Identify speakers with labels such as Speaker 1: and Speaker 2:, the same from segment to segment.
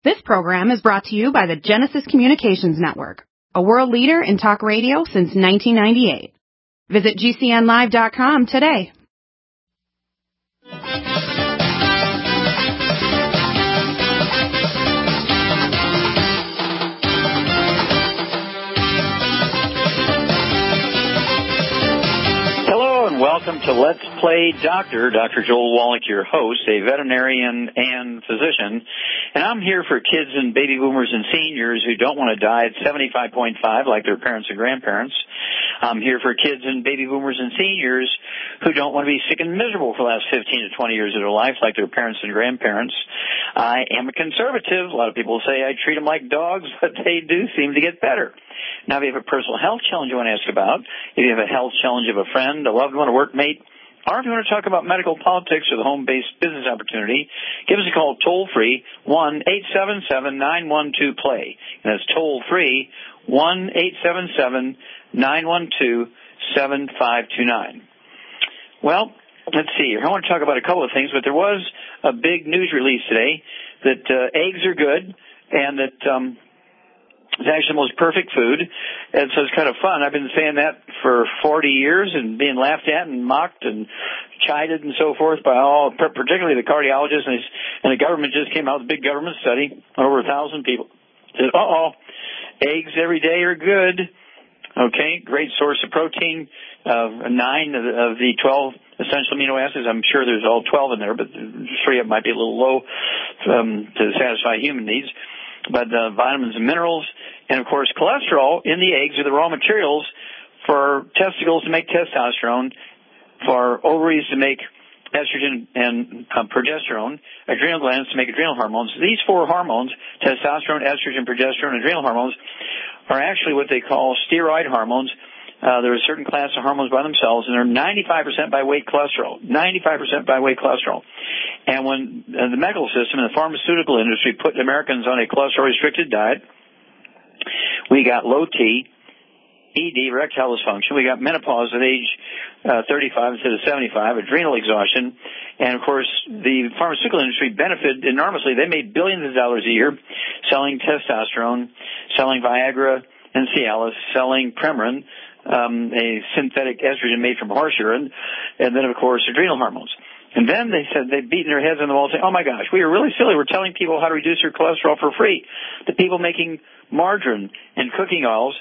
Speaker 1: This program is brought to you by the Genesis Communications Network, a world leader in talk radio since 1998. Visit GCNlive.com today.
Speaker 2: Hello and welcome to Let's Play Doctor. Dr. Joel Wallach, your host, a veterinarian and physician. And I'm here for kids and baby boomers and seniors who don't want to die at 75.5 like their parents and grandparents. I'm here for kids and baby boomers and seniors who don't want to be sick and miserable for the last 15 to 20 years of their life like their parents and grandparents. I am a conservative. A lot of people say I treat them like dogs, but they do seem to get better. Now, if you have a personal health challenge you want to ask about, if you have a health challenge of a friend, a loved one, a workmate, or if you want to talk about medical politics or the home-based business opportunity, give us a call toll-free, 1-877-912-PLAY. And that's toll-free, 1-877-912-7529. Well, let's see here. I want to talk about a couple of things, but there was a big news release today that eggs are good and that it's actually the most perfect food, and so it's kind of fun. I've been saying that for 40 years and being laughed at and mocked and chided and so forth by all, particularly the cardiologists, and the government just came out with a big government study on over 1,000 people. Said, eggs every day are good. Okay, great source of protein, 9 of the 12 essential amino acids. I'm sure there's all 12 in there, but 3 of them might be a little low to satisfy human needs. But vitamins and minerals, and of course cholesterol in the eggs are the raw materials for testicles to make testosterone, for ovaries to make estrogen and progesterone, adrenal glands to make adrenal hormones. These 4 hormones, testosterone, estrogen, progesterone, and adrenal hormones, are actually what they call steroid hormones. There are a certain class of hormones by themselves, and they're 95% by weight cholesterol. 95% by weight cholesterol. And when the medical system and the pharmaceutical industry put Americans on a cholesterol-restricted diet, we got low T, ED, erectile dysfunction. We got menopause at age 35 instead of 75, adrenal exhaustion. And, of course, the pharmaceutical industry benefited enormously. They made billions of dollars a year selling testosterone, selling Viagra and Cialis, selling Premarin, a synthetic estrogen made from horse urine, and then, of course, adrenal hormones. And then they said they'd beaten their heads on the wall saying, oh, my gosh, we are really silly. We're telling people how to reduce their cholesterol for free. The people making margarine and cooking oils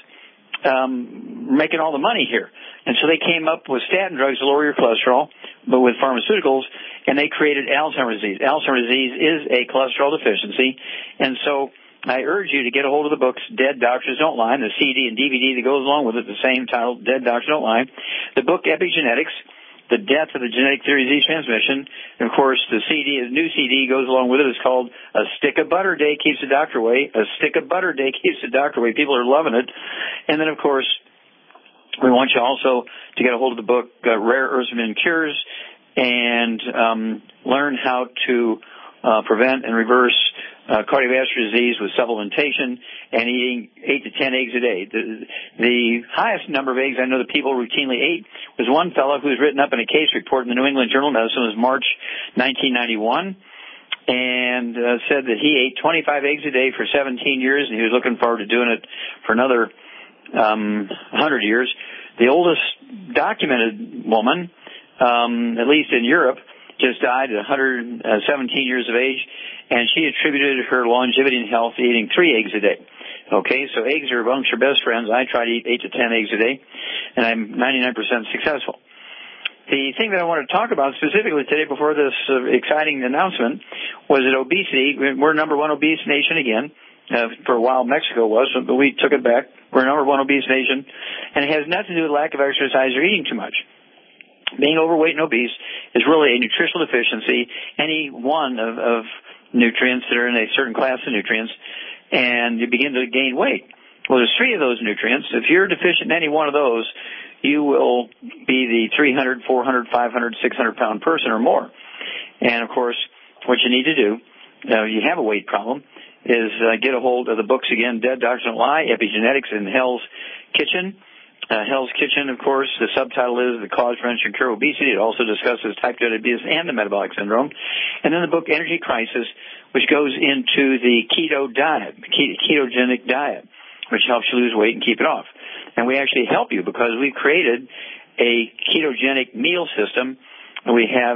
Speaker 2: making all the money here. And so they came up with statin drugs to lower your cholesterol, but with pharmaceuticals, and they created Alzheimer's disease. Alzheimer's disease is a cholesterol deficiency, and so I urge you to get a hold of the books, Dead Doctors Don't Lie, and the CD and DVD that goes along with it, the same title, Dead Doctors Don't Lie. The book, Epigenetics, The Death of the Genetic Theory of Disease Transmission. And, of course, the new CD goes along with it. It's called A Stick of Butter Day Keeps the Doctor Away. A Stick of Butter Day Keeps the Doctor Away. People are loving it. And then, of course, we want you also to get a hold of the book, Rare Earths and Cures, and learn how to prevent and reverse cardiovascular disease with supplementation and eating 8 to 10 eggs a day. The highest number of eggs I know that people routinely ate was one fellow who was written up in a case report in the New England Journal of Medicine. It was March 1991, and said that he ate 25 eggs a day for 17 years, and he was looking forward to doing it for another 100 years. The oldest documented woman, at least in Europe, just died at 117 years of age, and she attributed her longevity and health to eating 3 eggs a day. Okay, so eggs are amongst your best friends. I try to eat 8 to 10 eggs a day, and I'm 99% successful. The thing that I want to talk about specifically today before this exciting announcement was that obesity. We're number 1 obese nation again. For a while, Mexico was, but we took it back. We're number 1 obese nation, and it has nothing to do with lack of exercise or eating too much. Being overweight and obese is really a nutritional deficiency, any one of nutrients that are in a certain class of nutrients, and you begin to gain weight. Well, there's 3 of those nutrients. If you're deficient in any one of those, you will be the 300, 400, 500, 600-pound person or more. And, of course, what you need to do, you have a weight problem, is get a hold of the books again, Dead Doctors Don't Lie, Epigenetics, and Hell's Kitchen. Hell's Kitchen, of course, the subtitle is The Cause, Prevention, Cure Obesity. It also discusses type 2 diabetes and the metabolic syndrome. And then the book Energy Crisis, which goes into the keto diet, the ketogenic diet, which helps you lose weight and keep it off. And we actually help you because we've created a ketogenic meal system. We have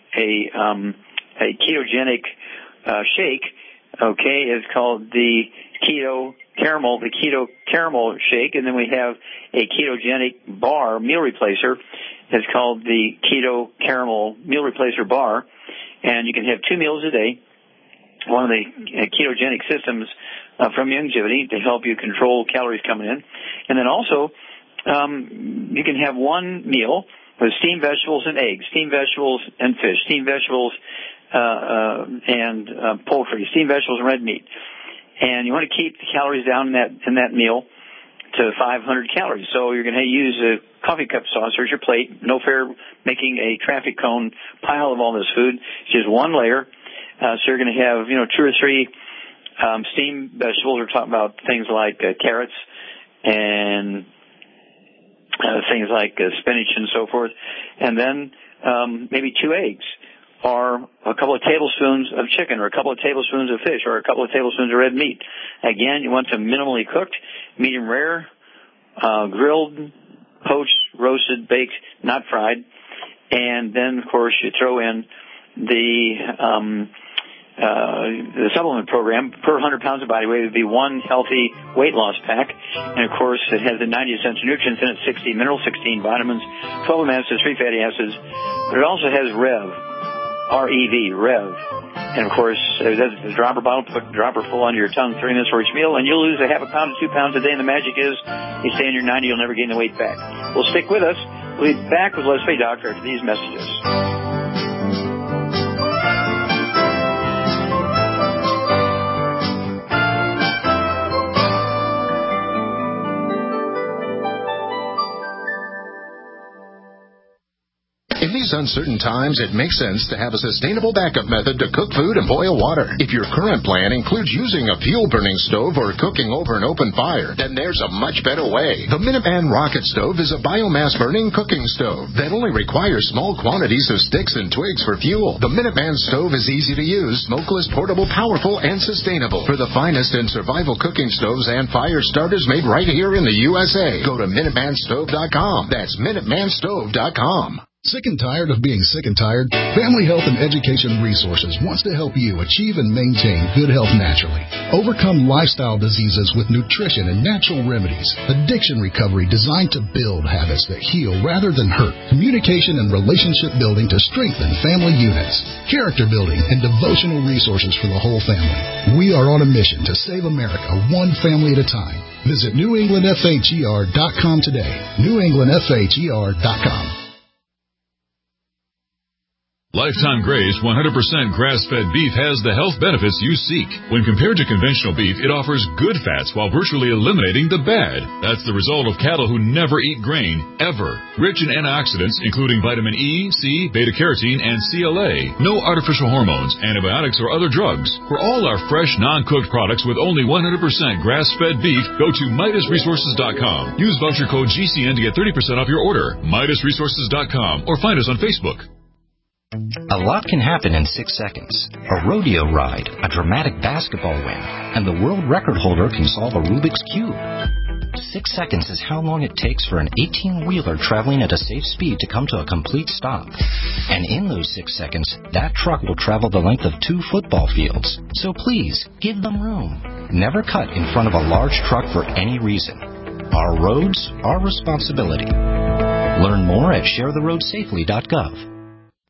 Speaker 2: a ketogenic shake. Okay, it's called the keto caramel shake, and then we have a ketogenic bar meal replacer. It's called the keto caramel meal replacer bar, and you can have 2 meals a day. One of the ketogenic systems from Youngevity to help you control calories coming in, and then also you can have 1 meal with steamed vegetables and eggs, steamed vegetables and fish, steamed vegetables and poultry, steamed vegetables and red meat. And you want to keep the calories down in that meal to 500 calories. So you're going to use a coffee cup saucer as your plate. No fair making a traffic cone pile of all this food. It's just 1 layer. So you're going to have, 2 or 3 steamed vegetables. We're talking about things like carrots and things like spinach and so forth. And then maybe 2 eggs, or a couple of tablespoons of chicken, or a couple of tablespoons of fish, or a couple of tablespoons of red meat. Again, you want them minimally cooked, medium rare, grilled, poached, roasted, baked, not fried. And then, of course, you throw in the supplement program. Per 100 pounds of body weight would be 1 healthy weight loss pack. And, of course, it has the 90 essential nutrients in it, 60 minerals, 16 vitamins, 12 amino acids, 3 fatty acids. But it also has REV. And, of course, that's the dropper bottle. Put a dropper full under your tongue 3 minutes for each meal, and you'll lose a half a pound to 2 pounds a day. And the magic is you stay in your 90, you'll never gain the weight back. Well, stick with us. We'll be back with Leslie Doctor after these messages.
Speaker 3: In these uncertain times, it makes sense to have a sustainable backup method to cook food and boil water. If your current plan includes using a fuel-burning stove or cooking over an open fire, then there's a much better way. The Minuteman Rocket Stove is a biomass-burning cooking stove that only requires small quantities of sticks and twigs for fuel. The Minuteman Stove is easy to use, smokeless, portable, powerful, and sustainable. For the finest in survival cooking stoves and fire starters made right here in the USA, go to MinutemanStove.com. That's MinutemanStove.com.
Speaker 4: Sick and tired of being sick and tired? Family Health and Education Resources wants to help you achieve and maintain good health naturally. Overcome lifestyle diseases with nutrition and natural remedies. Addiction recovery designed to build habits that heal rather than hurt. Communication and relationship building to strengthen family units. Character building and devotional resources for the whole family. We are on a mission to save America one family at a time. Visit NewEnglandFHER.com today. NewEnglandFHER.com.
Speaker 5: Lifetime Grace 100% grass-fed beef has the health benefits you seek. When compared to conventional beef, it offers good fats while virtually eliminating the bad. That's the result of cattle who never eat grain, ever. Rich in antioxidants, including vitamin E, C, beta-carotene, and CLA. No artificial hormones, antibiotics, or other drugs. For all our fresh, non-cooked products with only 100% grass-fed beef, go to MidasResources.com. Use voucher code GCN to get 30% off your order. MidasResources.com, or find us on Facebook.
Speaker 6: A lot can happen in 6 seconds. A rodeo ride, a dramatic basketball win, and the world record holder can solve a Rubik's Cube. 6 seconds is how long it takes for an 18-wheeler traveling at a safe speed to come to a complete stop. And in those 6 seconds, that truck will travel the length of 2 football fields. So please, give them room. Never cut in front of a large truck for any reason. Our roads, our responsibility. Learn more at sharetheroadsafely.gov.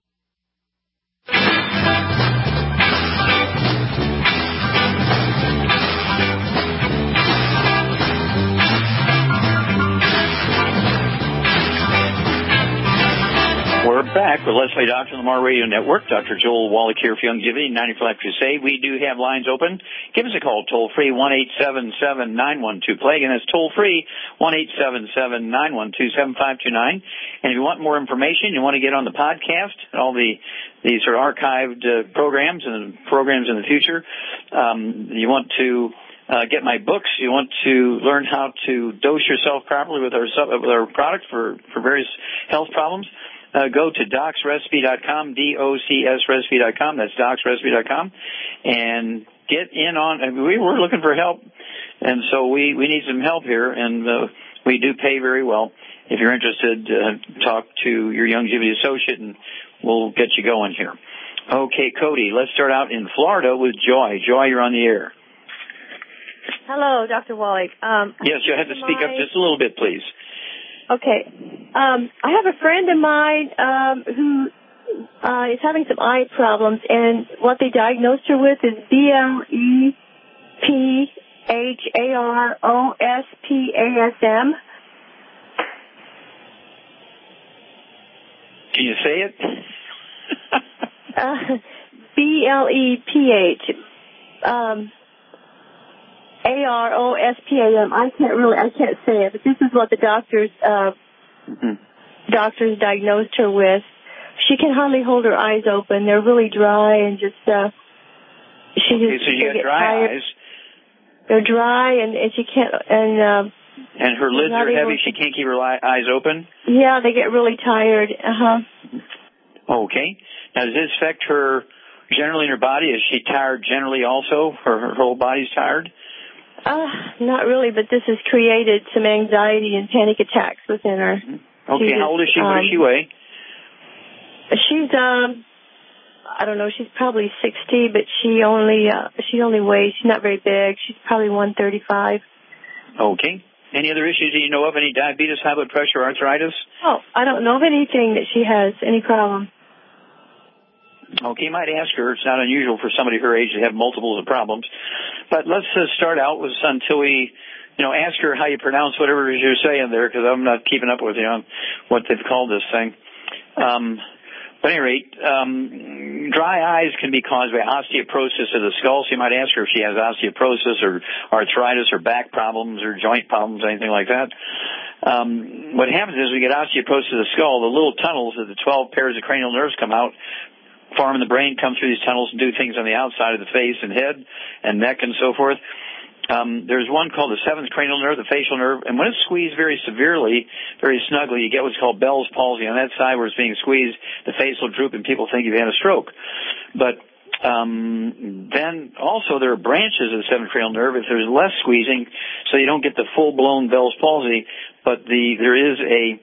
Speaker 2: We're back with Leslie Doctor on the Mar Radio Network. Dr. Joel Wallach here for Youngevity, 94 Life Crusade. We do have lines open. Give us a call, toll-free, 1-877-912-PLAY. Again, that's toll-free, 1-877-912-7529. And if you want more information, you want to get on the podcast, all the sort of archived programs and programs in the future, you want to get my books, you want to learn how to dose yourself properly with our product for various health problems, go to docsrecipe.com, DOCSrecipe.com. That's docsrecipe.com, and get in on. We're looking for help, and so we need some help here, and we do pay very well. If you're interested, talk to your Youngevity associate, and we'll get you going here. Okay, Cody, let's start out in Florida with Joy. Joy, you're on the air.
Speaker 7: Hello, Dr. Wallach.
Speaker 2: Yes, you have to speak up just a little bit, please.
Speaker 7: Okay. I have a friend of mine who is having some eye problems, and what they diagnosed her with is BLEPHAROSPASM.
Speaker 2: Can you say it?
Speaker 7: BLEPH. AROSPAM. I can't say it, but this is what the doctors diagnosed her with. She can hardly hold her eyes open. They're really dry and just
Speaker 2: so you got dry
Speaker 7: tired.
Speaker 2: eyes.
Speaker 7: They're dry and she can't and
Speaker 2: her lids are heavy. She can't keep her eyes open.
Speaker 7: Yeah, they get really tired.
Speaker 2: Okay. Now, does this affect her generally in her body? Is she tired generally also? Her whole body's tired?
Speaker 7: Not really, but this has created some anxiety and panic attacks within her.
Speaker 2: Okay, how old is she? What does she weigh?
Speaker 7: She's, I don't know, she's probably 60, but she only weighs, she's not very big. She's probably 135.
Speaker 2: Okay. Any other issues that you know of? Any diabetes, high blood pressure, arthritis?
Speaker 7: Oh, I don't know of anything that she has, any problem.
Speaker 2: Okay, you might ask her. It's not unusual for somebody her age to have multiples of problems. But let's start out with until we, ask her how you pronounce whatever it is you're saying there, because I'm not keeping up with you on what they've called this thing. But at any rate, dry eyes can be caused by osteoporosis of the skull. So you might ask her if she has osteoporosis or arthritis or back problems or joint problems, anything like that. What happens is we get osteoporosis of the skull. The little tunnels that the 12 pairs of cranial nerves come out, form in the brain, come through these tunnels and do things on the outside of the face and head and neck and so forth. There's one called the seventh cranial nerve, the facial nerve, and when it's squeezed very severely, very snugly, you get what's called Bell's palsy. On that side where it's being squeezed, the face will droop and people think you've had a stroke. But then also there are branches of the seventh cranial nerve if there's less squeezing, so you don't get the full-blown Bell's palsy, but there is a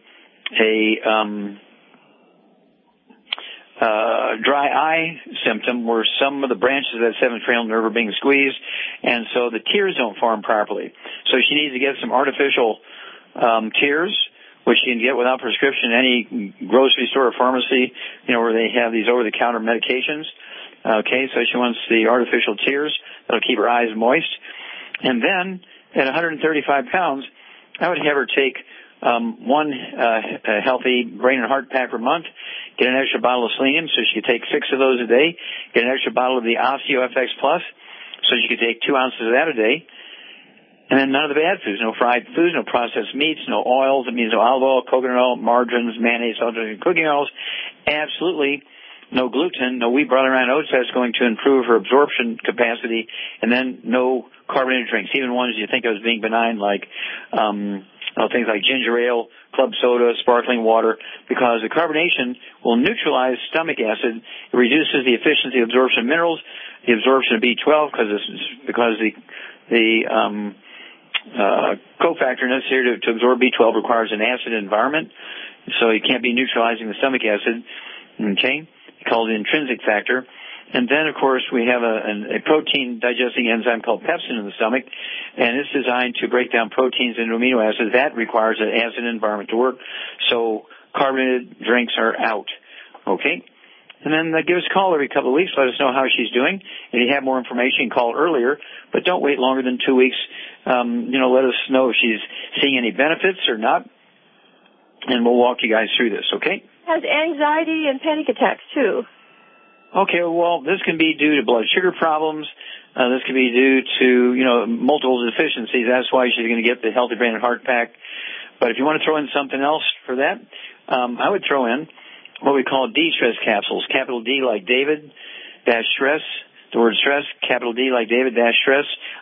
Speaker 2: dry eye symptom where some of the branches of that seventh cranial nerve are being squeezed, and so the tears don't form properly. So she needs to get some artificial tears, which you can get without prescription in any grocery store or pharmacy, where they have these over-the-counter medications. Okay, so she wants the artificial tears that'll keep her eyes moist. And then, at 135 pounds, I would have her take one healthy brain and heart pack per month, get an extra bottle of selenium, so she could take 6 of those a day, get an extra bottle of the OsteoFX Plus, so she could take 2 ounces of that a day, and then none of the bad foods, no fried foods, no processed meats, no oils, that means no olive oil, coconut oil, margarines, mayonnaise, alternative cooking oils, absolutely no gluten, no wheat, barley, rye, and oats. That's going to improve her absorption capacity, and then no carbonated drinks, even ones you think of as being benign, like things like ginger ale, club soda, sparkling water, because the carbonation will neutralize stomach acid. It reduces the efficiency of absorption of minerals, the absorption of B12, because the cofactor necessary to absorb B12 requires an acid environment, so it can't be neutralizing the stomach acid. Okay, it's called the intrinsic factor. And then, of course, we have a protein-digesting enzyme called pepsin in the stomach, and it's designed to break down proteins into amino acids. That requires an acid environment to work, so carbonated drinks are out. Okay? And then give us a call every couple of weeks. Let us know how she's doing. If you have more information, call earlier, but don't wait longer than 2 weeks. Let us know if she's seeing any benefits or not, and we'll walk you guys through this, okay?
Speaker 7: Has anxiety and panic attacks, too.
Speaker 2: Okay, well, this can be due to blood sugar problems. This can be due to, multiple deficiencies. That's why she's going to get the Healthy Brain and Heart Pack. But if you want to throw in something else for that, I would throw in what we call D-stress capsules. Capital D like David, dash stress. The word stress, capital D like David, dash stress.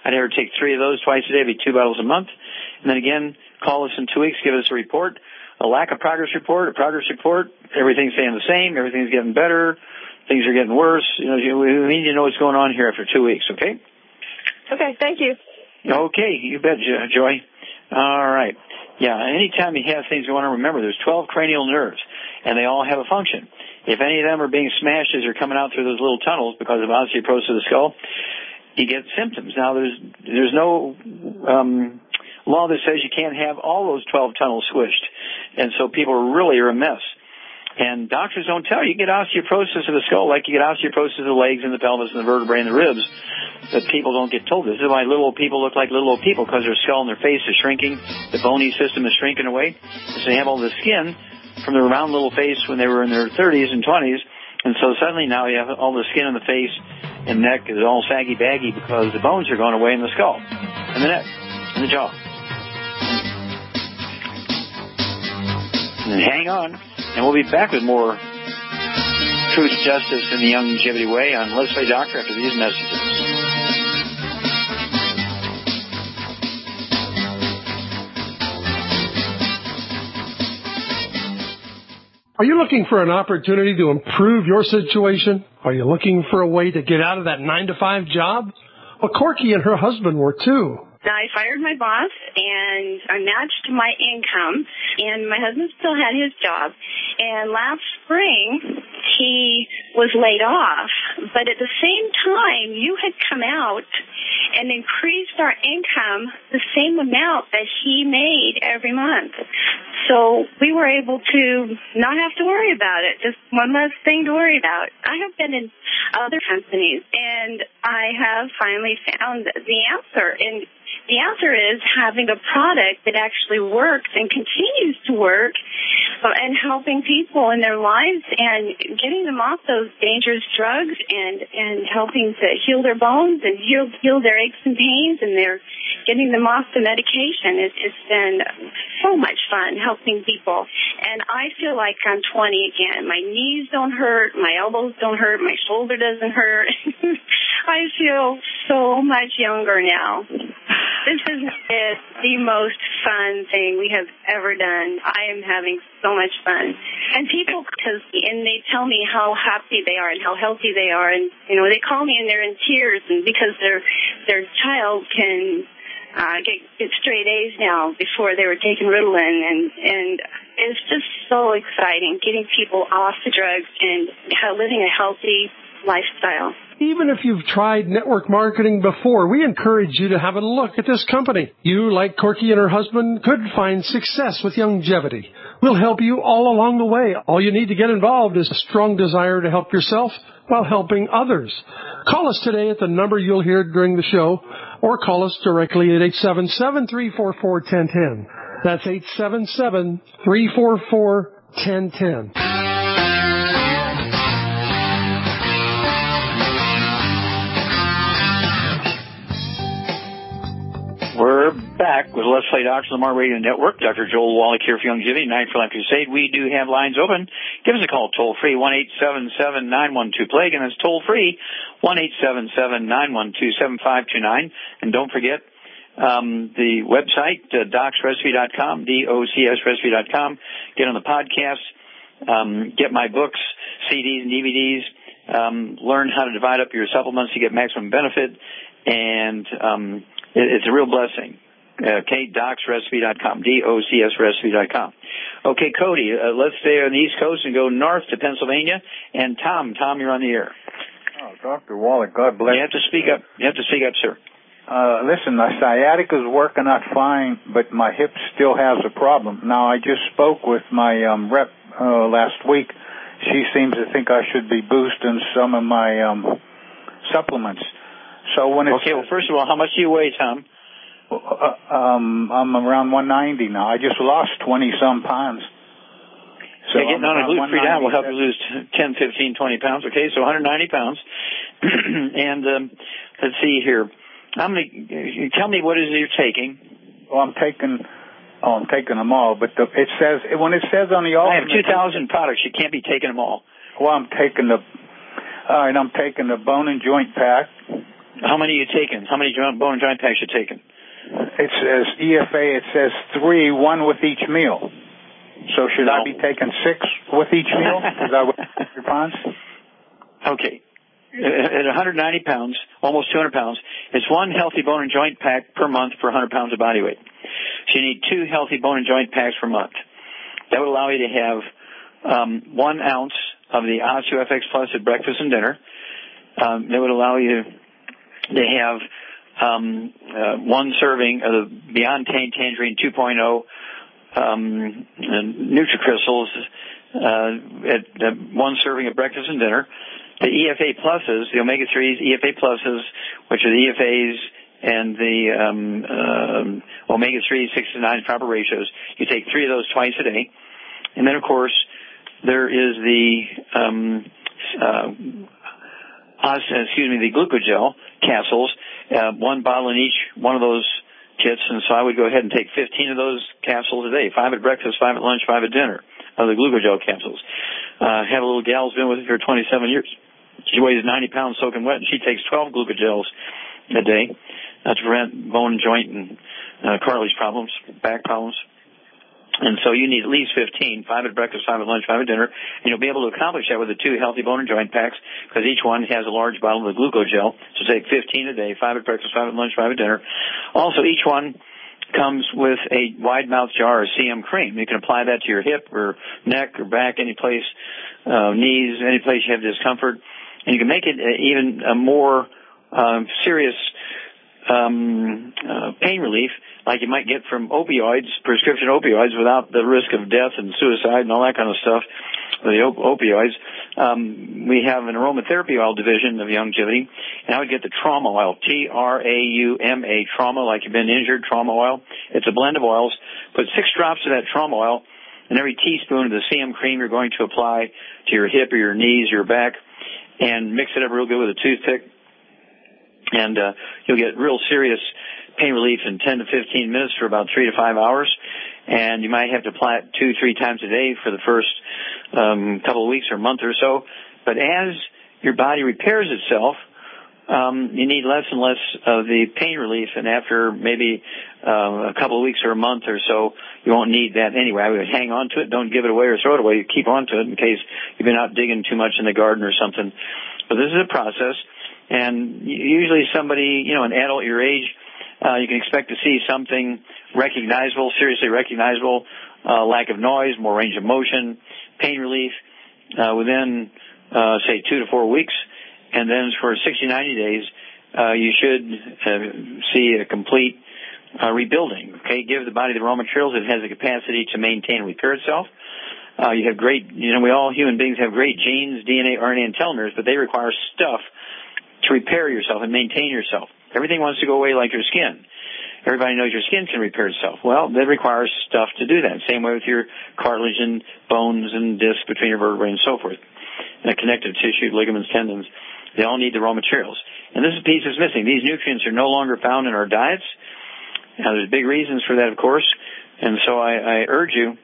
Speaker 2: I'd have her take 3 of those twice a day, it'd be 2 bottles a month. And then again, call us in 2 weeks, give us a report, a lack of progress report, a progress report, everything's staying the same, everything's getting better, things are getting worse. We need to know what's going on here after 2 weeks, okay?
Speaker 7: Okay, thank you.
Speaker 2: Okay, you bet, Joy. All right. Yeah, anytime you have things you want to remember, there's 12 cranial nerves, and they all have a function. If any of them are being smashed as they're coming out through those little tunnels because of osteoporosis of the skull, you get symptoms. Now, there's no law that says you can't have all those 12 tunnels squished, and so people really are a mess. And doctors don't tell you. You get osteoporosis of the skull like you get osteoporosis of the legs and the pelvis and the vertebrae and the ribs, but people don't get told this. This is why little old people look like little old people, because their skull and their face is shrinking. The bony system is shrinking away. So they have all the skin from their round little face when they were in their 30s and 20s, and so suddenly now you have all the skin in the face and neck is all saggy-baggy because the bones are going away in the skull and the neck and the jaw. And hang on. And we'll be back with more Truth, Justice, and the Longevity Way on Let's Play Doctor after these messages.
Speaker 8: Are you looking for an opportunity to improve your situation? Are you looking for a way to get out of that 9-to-5 job? Well, Corky and her husband were too.
Speaker 9: I fired my boss, and I matched my income, and my husband still had his job. And last spring, he was laid off. But at the same time, you had come out and increased our income the same amount that he made every month. So we were able to not have to worry about it, just one less thing to worry about. I have been in other companies, and I have finally found the answer. And the answer is having a product that actually works and continues to work and helping people in their lives and getting them off those dangerous drugs and helping to heal their bones and heal their aches and pains, and they're getting them off the medication. It's been so much fun helping people. And I feel like I'm 20 again. My knees don't hurt. My elbows don't hurt. My shoulder doesn't hurt. I feel so much younger now. This is the most fun thing we have ever done. I am having so much fun. And people, and they tell me how happy they are and how healthy they are. And, they call me and they're in tears, and because their child can get straight A's now before they were taking Ritalin. And it's just so exciting getting people off the drugs and living a healthy lifestyle.
Speaker 8: Even if you've tried network marketing before, we encourage you to have a look at this company. You, like Corky and her husband, could find success with Longevity. We'll help you all along the way. All you need to get involved is a strong desire to help yourself while helping others. Call us today at the number you'll hear during the show, or call us directly at 877-344-1010. That's 877-344-1010.
Speaker 2: We're back with Let's Play Doctor Lamar Radio Network. Dr. Joel Wallach here for Longevity, Night for Life Crusade. We do have lines open. Give us a call toll-free, 1-877-912-PLAGUE, and that's toll-free, 1-877-912-7529. And don't forget the website, docsrecipe.com, DOCSrecipe.com. Get on the podcast, get my books, CDs and DVDs, learn how to divide up your supplements to get maximum benefit, and it's a real blessing. Okay, docsrecipe.com, DOCSrecipe.com. Okay, Cody, let's stay on the East Coast and go north to Pennsylvania. And Tom, you're on the air.
Speaker 10: Oh, Dr. Wallach, God bless you.
Speaker 2: You have to speak up. You have to speak up, sir.
Speaker 10: Listen, my sciatica's working out fine, but my hip still has a problem. Now, I just spoke with my rep last week. She seems to think I should be boosting some of my supplements. So when it's
Speaker 2: well, first of all, how much do you weigh, Tom?
Speaker 10: I'm around 190 now. I just lost 20-some pounds. So
Speaker 2: getting on a gluten-free diet will help you lose 10, 15, 20 pounds. Okay, so 190 pounds. And let's see here. Tell me what it is you're taking.
Speaker 10: Well, I'm taking them all. But when it says on the
Speaker 2: I have 2,000 products. You can't be taking them all.
Speaker 10: Well, I'm taking the bone and joint pack,
Speaker 2: How many are you taking? How many bone and joint packs you taking?
Speaker 10: It says EFA. It says 3, 1 with each meal. So should I be taking 6 with each meal? Is that what responds?
Speaker 2: Okay. At 190 pounds, almost 200 pounds, it's 1 healthy bone and joint pack per month for 100 pounds of body weight. So you need 2 healthy bone and joint packs per month. That would allow you to have 1 ounce of the OsteoFX Plus at breakfast and dinner. That would allow you to have 1 serving of the Beyond Tangerine 2.0 NutriCrystals at 1 serving at breakfast and dinner. The EFA Pluses, the Omega-3s, EFA Pluses, which are the EFAs and the Omega-3, 6 to 9 proper ratios. You take 3 of those twice a day. And then, of course, there is the the Glucogel capsules, 1 bottle in each one of those kits, and so I would go ahead and take 15 of those capsules a day, 5 at breakfast, 5 at lunch, 5 at dinner of the Glucogel capsules. Have a little gal who's been with me for 27 years. She weighs 90 pounds soaking wet, and she takes 12 Glucogels a day to prevent bone and joint and cartilage problems, back problems. And so you need at least 15, 5 at breakfast, 5 at lunch, 5 at dinner, and you'll be able to accomplish that with the 2 healthy bone and joint packs because each one has a large bottle of the Glucogel. So take 15 a day, 5 at breakfast, 5 at lunch, 5 at dinner. Also, each one comes with a wide mouth jar of CM cream. You can apply that to your hip or neck or back, any place, knees, any place you have discomfort. And you can make it even a more serious pain relief like you might get from opioids, prescription opioids, without the risk of death and suicide and all that kind of stuff, the opioids. We have an aromatherapy oil division of Youngevity, and I would get the trauma oil, Trauma, trauma, like you've been injured, trauma oil. It's a blend of oils. Put 6 drops of that trauma oil in every teaspoon of the CM cream you're going to apply to your hip or your knees or your back, and mix it up real good with a toothpick. And you'll get real serious pain relief in 10 to 15 minutes for about 3 to 5 hours. And you might have to apply it 2-3 times a day for the first couple of weeks or month or so. But as your body repairs itself, you need less and less of the pain relief. And after maybe a couple of weeks or a month or so, you won't need that anyway. I would hang on to it. Don't give it away or throw it away. You keep on to it in case you've been out digging too much in the garden or something. But this is a process. And usually somebody, an adult your age, you can expect to see something recognizable, seriously recognizable, lack of noise, more range of motion, pain relief within, say, 2 to 4 weeks. And then for 60, 90 days, you should see a complete rebuilding. Okay, give the body the raw materials. It has the capacity to maintain and repair itself. You have great, we all human beings have great genes, DNA, RNA, and telomeres, but they require stuff to repair yourself and maintain yourself. Everything wants to go away like your skin. Everybody knows your skin can repair itself. Well, that requires stuff to do that. Same way with your cartilage and bones and discs between your vertebrae and so forth. And connective tissue, ligaments, tendons. They all need the raw materials. And this piece is missing. These nutrients are no longer found in our diets. Now, there's big reasons for that, of course. And so I urge you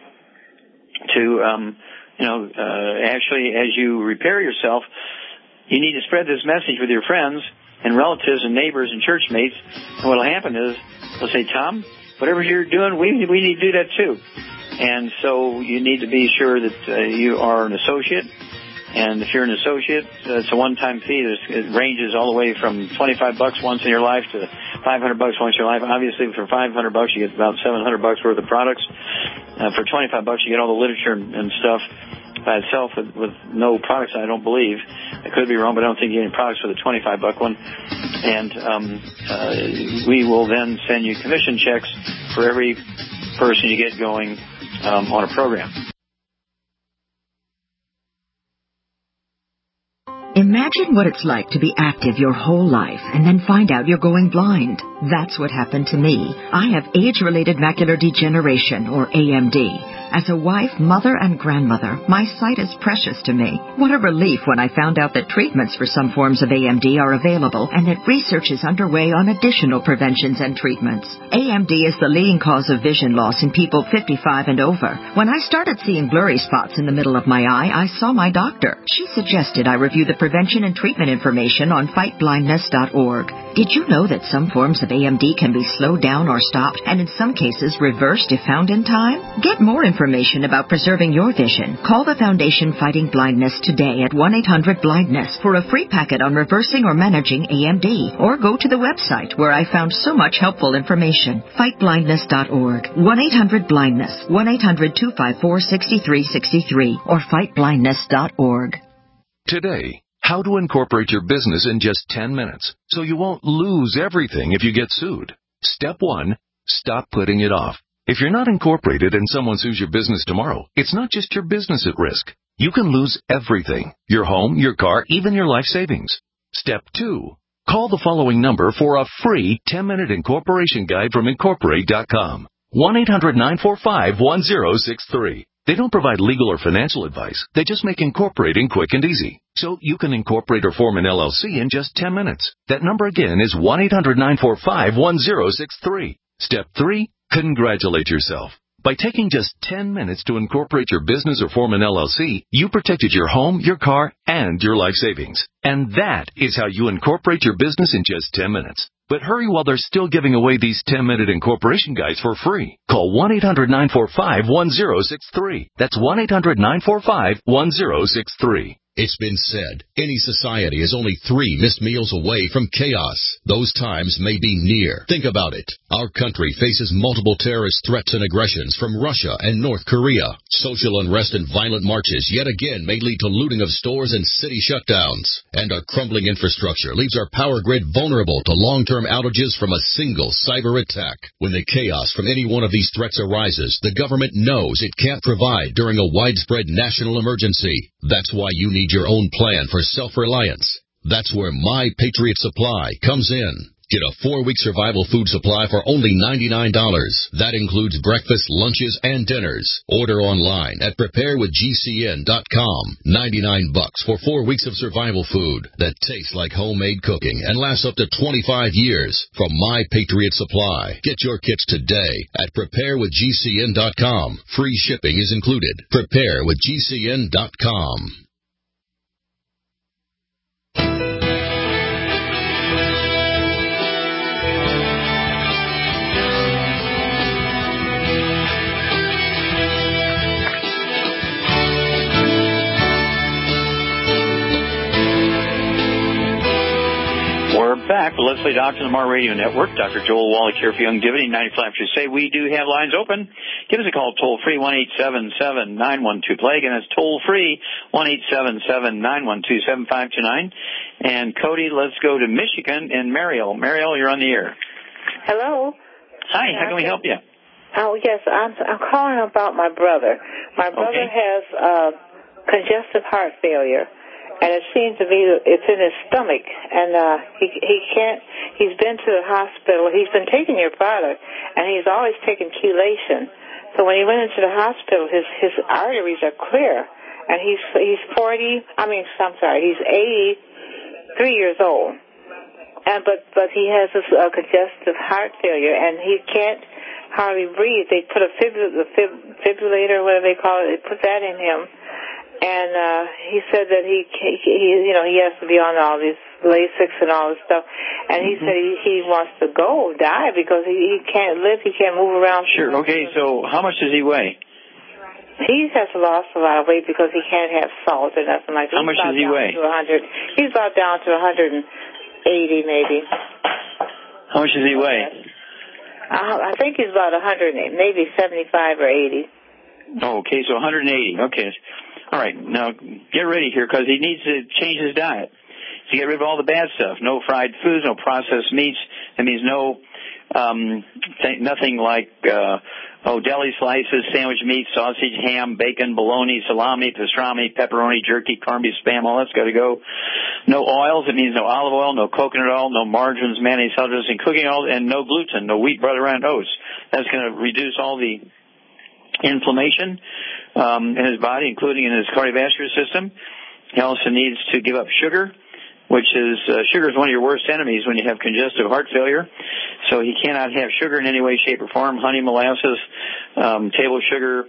Speaker 2: to, actually, as you repair yourself, you need to spread this message with your friends and relatives and neighbors and church mates. And what will happen is they'll say, Tom, whatever you're doing, we need to do that too. And so you need to be sure that you are an associate. And if you're an associate, it's a one-time fee. It ranges all the way from $25 once in your life to $500 once in your life. Obviously, for $500, you get about $700 worth of products. For $25, you get all the literature and stuff by itself with no products, I don't believe. I could be wrong, but I don't think you get any products for the $25 one. And we will then send you commission checks for every person you get going on a program.
Speaker 11: Imagine what it's like to be active your whole life and then find out you're going blind. That's what happened to me. I have age-related macular degeneration, or AMD. As a wife, mother, and grandmother, my sight is precious to me. What a relief when I found out that treatments for some forms of AMD are available and that research is underway on additional preventions and treatments. AMD is the leading cause of vision loss in people 55 and over. When I started seeing blurry spots in the middle of my eye, I saw my doctor. She suggested I review the prevention and treatment information on fightblindness.org. Did you know that some forms of AMD can be slowed down or stopped, and in some cases reversed if found in time? Get more information about preserving your vision. Call the Foundation Fighting Blindness today at 1-800-BLINDNESS for a free packet on reversing or managing AMD, or go to the website where I found so much helpful information. Fightblindness.org, 1-800-BLINDNESS, 1-800-254-6363, or fightblindness.org.
Speaker 12: Today, how to incorporate your business in just 10 minutes so you won't lose everything if you get sued. Step 1, stop putting it off. If you're not incorporated and someone sues your business tomorrow, it's not just your business at risk. You can lose everything: your home, your car, even your life savings. Step 2, call the following number for a free 10-minute incorporation guide from Incorporate.com. 1-800-945-1063. They don't provide legal or financial advice. They just make incorporating quick and easy. So you can incorporate or form an LLC in just 10 minutes. That number again is 1-800-945-1063. Step 3, congratulate yourself. By taking just 10 minutes to incorporate your business or form an LLC, you protected your home, your car, and your life savings. And that is how you incorporate your business in just 10 minutes. But hurry while they're still giving away these 10-minute incorporation guides for free. Call 1-800-945-1063. That's 1-800-945-1063.
Speaker 3: It's been said, any society is only 3 missed meals away from chaos. Those times may be near. Think about it. Our country faces multiple terrorist threats and aggressions from Russia and North Korea. Social unrest and violent marches yet again may lead to looting of stores and city shutdowns. And our crumbling infrastructure leaves our power grid vulnerable to long-term outages from a single cyber attack. When the chaos from any one of these threats arises, the government knows it can't provide during a widespread national emergency. That's why you need your own plan for self-reliance. That's where My Patriot Supply comes in. Get a 4-week survival food supply for only $99. That includes breakfast, lunches, and dinners. Order online at preparewithgcn.com. $99 for 4 weeks of survival food that tastes like homemade cooking and lasts up to 25 years from My Patriot Supply. Get your kits today at preparewithgcn.com. Free shipping is included. Preparewithgcn.com.
Speaker 2: We're back with Leslie Doctor, the Mar Radio Network. Dr. Joel Wallach here for Youngevity, 95 Crusade. We do have lines open. Give us a call toll-free, 1-877-912-PLAGUE, and that's toll-free, 1-877-912-7529. And Cody, let's go to Michigan and Mariel. Mariel, you're on the air.
Speaker 13: Hello.
Speaker 2: Hi, how can we help you?
Speaker 13: Oh, yes, I'm calling about my brother. My brother has congestive heart failure. And it seems to me it's in his stomach, and he can't. He's been to the hospital. He's been taking your product, and he's always taken chelation. So when he went into the hospital, his arteries are clear, and he's 83 years old, and but he has this congestive heart failure, and he can't hardly breathe. They put a fibrillator, whatever they call it. They put that in him. And he said that he has to be on all these Lasix and all this stuff. And he said he wants to die because he can't live, he can't move around.
Speaker 2: Sure. Okay. So how much does he weigh?
Speaker 13: He has lost a lot of weight because he can't have salt or nothing like that.
Speaker 2: How much does he weigh?
Speaker 13: He's about down to 180 maybe.
Speaker 2: How much does he weigh?
Speaker 13: I think he's about 100, maybe 75 or 80.
Speaker 2: Oh, okay. So 180. Okay. All right, now get ready here because he needs to change his diet. To get rid of all the bad stuff. No fried foods, no processed meats. That means nothing like deli slices, sandwich meat, sausage, ham, bacon, bologna, salami, pastrami, pepperoni, jerky, corned beef, Spam, all that's got to go. No oils, it means no olive oil, no coconut oil, no margarines, mayonnaise, salad dressing, cooking oil, and no gluten, no wheat, butter, and oats. That's going to reduce all the inflammation in his body, including in his cardiovascular system. He also needs to give up sugar, which is sugar is one of your worst enemies when you have congestive heart failure. So he cannot have sugar in any way, shape, or form. Honey, molasses, table sugar,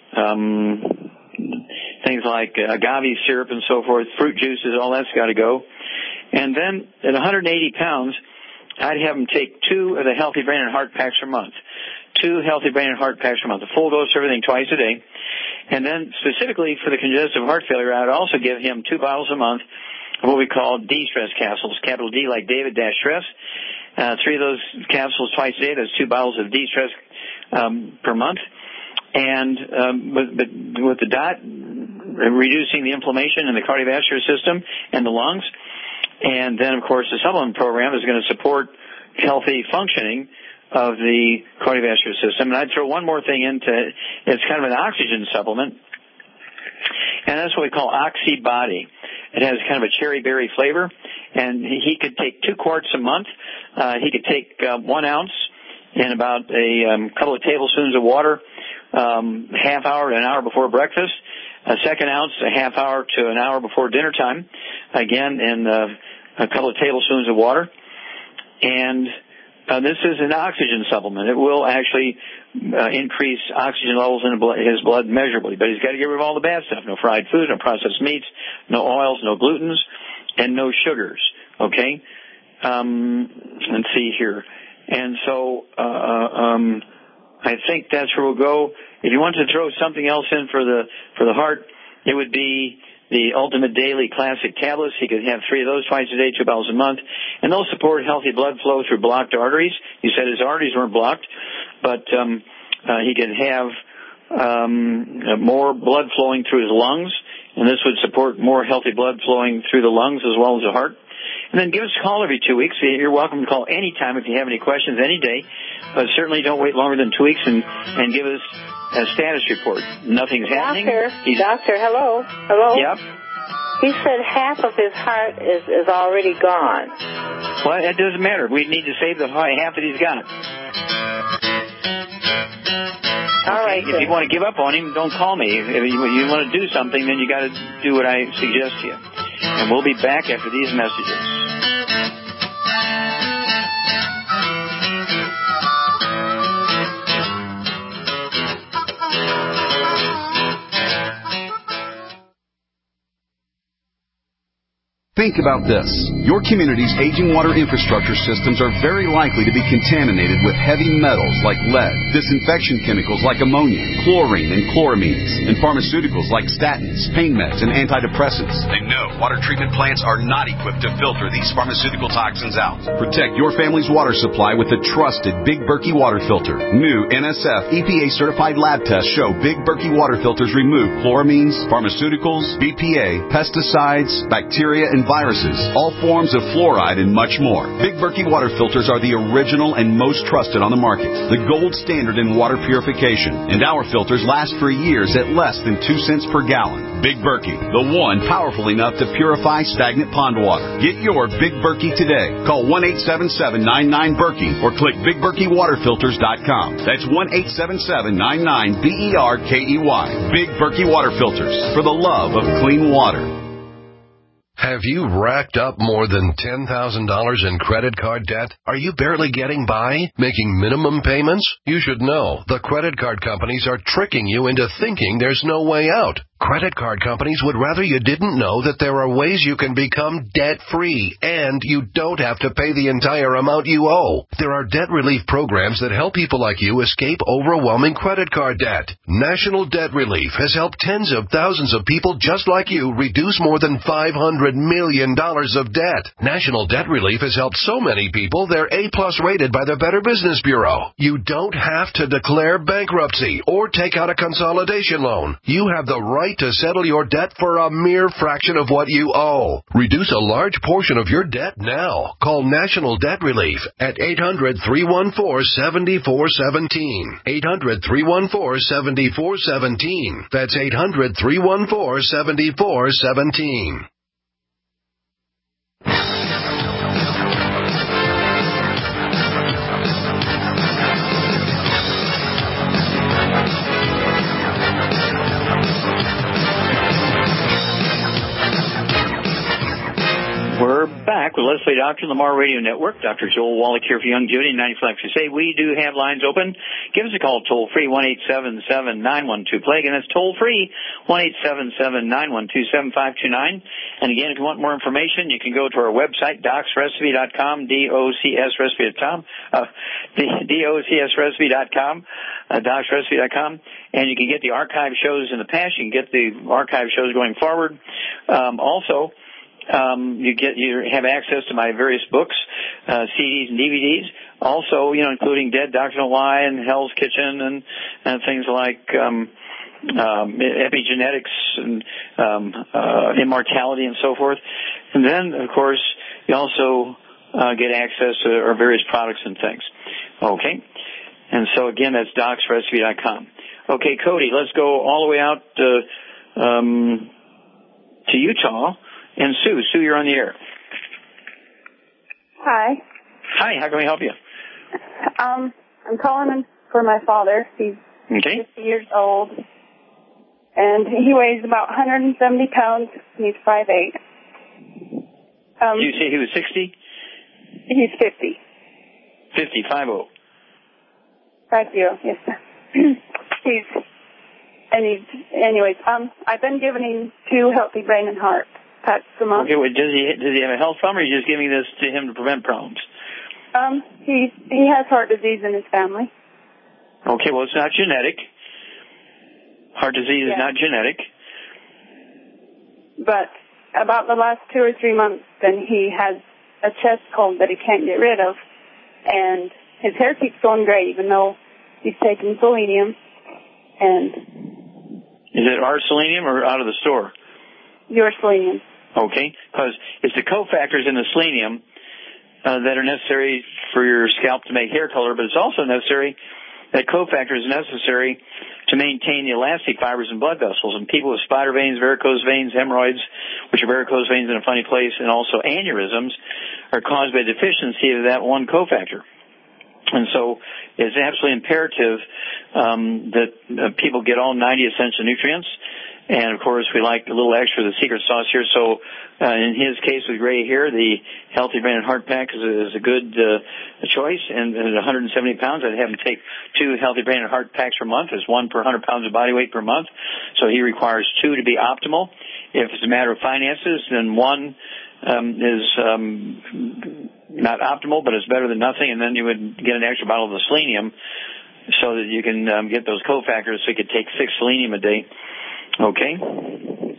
Speaker 2: things like agave syrup and so forth, fruit juices, all that's got to go. And then at 180 pounds, I'd have him take 2 of the Healthy Brain and Heart Packs per month. 2 Healthy Brain and Heart Packs per month, a full dose of everything twice a day. And then specifically for the congestive heart failure, I would also give him 2 bottles a month of what we call D-stress capsules, capital D like David dash stress. 3 of those capsules twice a day. That's 2 bottles of D-stress per month. And with the diet, reducing the inflammation in the cardiovascular system and the lungs. And then, of course, the supplement program is going to support healthy functioning of the cardiovascular system. And I'd throw one more thing into it. It's kind of an oxygen supplement. And that's what we call OxyBody. It has kind of a cherry berry flavor. And he could take 2 quarts a month. He could take 1 ounce in about a couple of tablespoons of water, half hour to an hour before breakfast. A second ounce, a half hour to an hour before dinner time. Again, in a couple of tablespoons of water. And this is an oxygen supplement. It will actually increase oxygen levels in his blood measurably. But he's got to get rid of all the bad stuff. No fried food, no processed meats, no oils, no glutens, and no sugars. Okay? Let's see here. And so I think that's where we'll go. If you want to throw something else in for the heart, it would be the Ultimate Daily Classic Tablets. He could have 3 of those twice a day, 2 bottles a month. And they'll support healthy blood flow through blocked arteries. He said his arteries weren't blocked, but he could have more blood flowing through his lungs, and this would support more healthy blood flowing through the lungs as well as the heart. And then give us a call every 2 weeks. You're welcome to call any time if you have any questions any day, but certainly don't wait longer than 2 weeks and give us a status report. Nothing's happening.
Speaker 13: Doctor, hello.
Speaker 2: Yep.
Speaker 13: He said half of his heart is already gone.
Speaker 2: Well, it doesn't matter. We need to save the half that he's got.
Speaker 13: All right.
Speaker 2: If you want to give up on him, don't call me. If you want to do something, then you got to do what I suggest to you. And we'll be back after these messages.
Speaker 14: Think about this. Your community's aging water infrastructure systems are very likely to be contaminated with heavy metals like lead, disinfection chemicals like ammonia, chlorine and chloramines, and pharmaceuticals like statins, pain meds, and antidepressants. And no, water treatment plants are not equipped to filter these pharmaceutical toxins out. Protect your family's water supply with the trusted Big Berkey water filter. New NSF EPA-certified lab tests show Big Berkey water filters remove chloramines, pharmaceuticals, BPA, pesticides, bacteria, and viruses, all forms of fluoride, and much more. Big Berkey water filters are the original and most trusted on the market, the gold standard in water purification, and our filters last for years at less than 2 cents per gallon. Big Berkey, the one powerful enough to purify stagnant pond water. Get your Big Berkey today. Call 1-877-99-BERKEY or click BigBerkeyWaterFilters.com. That's 1-877-99-BERKEY. Big Berkey Water Filters, for the love of clean water.
Speaker 15: Have you racked up more than $10,000 in credit card debt? Are you barely getting by, making minimum payments? You should know the credit card companies are tricking you into thinking there's no way out. Credit card companies would rather you didn't know that there are ways you can become debt-free, and you don't have to pay the entire amount you owe. There are debt relief programs that help people like you escape overwhelming credit card debt. National Debt Relief has helped tens of thousands of people just like you reduce more than $500 million of debt. National Debt Relief has helped so many people they're A+ rated by the Better Business Bureau. You don't have to declare bankruptcy or take out a consolidation loan. You have the right right to settle your debt for a mere fraction of what you owe. Reduce a large portion of your debt now. Call National Debt Relief at 800-314-7417. 800-314-7417. That's 800-314-7417.
Speaker 2: We're back with Leslie Doctor, Lamar Radio Network. Dr. Joel Wallach here for Youngevity and 95 Crusade. We do have lines open. Give us a call toll-free, 1-877-912-PLAGUE, and that's toll-free, 1-877-912-7529. And again, if you want more information, you can go to our website, docsrecipe.com, DOCSrecipe.com, DOCSrecipe.com, docsrecipe.com, and you can get the archive shows in the past. You can get the archive shows going forward. Also, you have access to my various books, CDs and DVDs. Also, including Dead Doctrinal Lie and Hell's Kitchen and things like epigenetics and immortality and so forth. And then, of course, you also get access to our various products and things. Okay? And so, again, that's docsrecipe.com. Okay, Cody, let's go all the way out to Utah. And Sue, you're on the air.
Speaker 16: Hi.
Speaker 2: Hi, how can we help you?
Speaker 16: I'm calling in for my father. He's 50 years old, and he weighs about 170 pounds. He's 5'8".
Speaker 2: Did you say he was 60?
Speaker 16: He's 50.
Speaker 2: 50, 5'0".
Speaker 16: 50, yes. Anyways, I've been giving him 2 Healthy Brain and Heart packs a month.
Speaker 2: Okay, well, does he have a health problem, or are you just giving this to him to prevent problems?
Speaker 16: He has heart disease in his family.
Speaker 2: Okay, well, it's not genetic. Heart disease is not genetic.
Speaker 16: But about the last 2 or 3 months, then he has a chest cold that he can't get rid of, and his hair keeps going gray, even though he's taking selenium. And
Speaker 2: is it our selenium or out of the store?
Speaker 16: Your selenium.
Speaker 2: Okay, because it's the cofactors in the selenium that are necessary for your scalp to make hair color, but it's also necessary, that cofactor is necessary to maintain the elastic fibers in blood vessels. And people with spider veins, varicose veins, hemorrhoids, which are varicose veins in a funny place, and also aneurysms, are caused by deficiency of that one cofactor. And so it's absolutely imperative that people get all 90 essential nutrients. And, of course, we like a little extra of the secret sauce here. So in his case with gray hair, the Healthy Brain and Heart Pack is a good choice. And at 170 pounds, I'd have him take 2 Healthy Brain and Heart Packs per month. It's 1 per 100 pounds of body weight per month. So he requires 2 to be optimal. If it's a matter of finances, then 1 is not optimal, but it's better than nothing. And then you would get an extra bottle of the selenium so that you can get those cofactors, so you could take 6 selenium a day. Okay. Can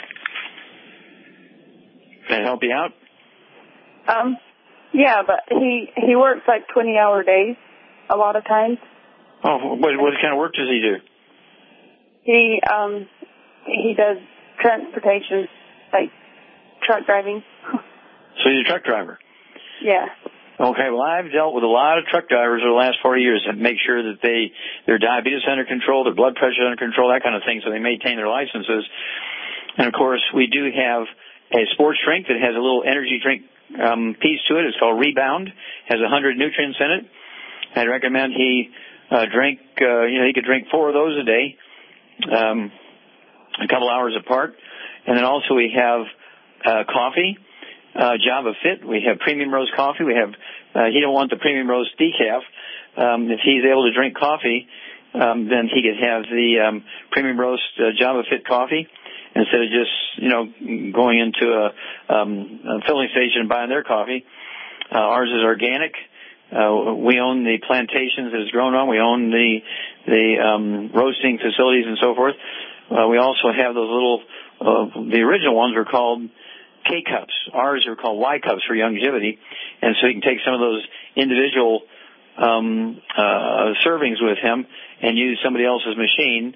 Speaker 2: I help you out?
Speaker 16: Yeah, but he works like 20-hour days a lot of times.
Speaker 2: Oh, what kind of work does he do?
Speaker 16: He does transportation, like truck driving.
Speaker 2: So he's a truck driver?
Speaker 16: Yeah.
Speaker 2: Okay, well, I've dealt with a lot of truck drivers over the last 40 years and make sure that their diabetes under control, their blood pressure under control, that kind of thing, so they maintain their licenses. And, of course, we do have a sports drink that has a little energy drink piece to it. It's called Rebound. Has 100 nutrients in it. I'd recommend he drink, he could drink 4 of those a day, a couple hours apart. And then also we have coffee. Java Fit. We have Premium Roast coffee. We have, he don't want the Premium Roast decaf. If he's able to drink coffee, then he could have the Premium Roast Java Fit coffee instead of just, going into a filling station and buying their coffee. Ours is organic. We own the plantations that it's grown on. We own the roasting facilities and so forth. We also have those little, the original ones were called K-cups. Ours are called Y-cups for Youngevity. And so you can take some of those individual servings with him and use somebody else's machine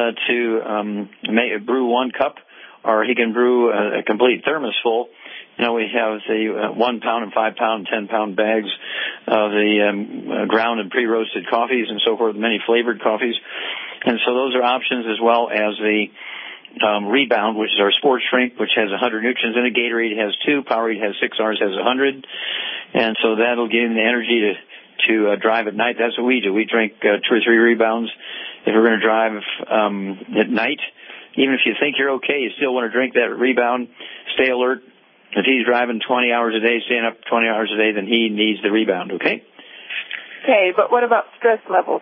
Speaker 2: to brew 1 cup, or he can brew a complete thermos full. You know, we have the 1 pound and 5 pound, 10 pound bags of the ground and pre-roasted coffees and so forth, many flavored coffees. And so those are options, as well as the Rebound, which is our sports drink, which has 100 nutrients in it. Gatorade has 2, Powerade has 6, ours has 100. And so that'll give him the energy to drive at night. That's what we do. We drink 2 or 3 Rebounds if we're going to drive at night. Even if you think you're okay, you still want to drink that Rebound. Stay alert. If he's driving 20 hours a day, staying up 20 hours a day, then he needs the Rebound, okay?
Speaker 16: Okay, but what about stress levels?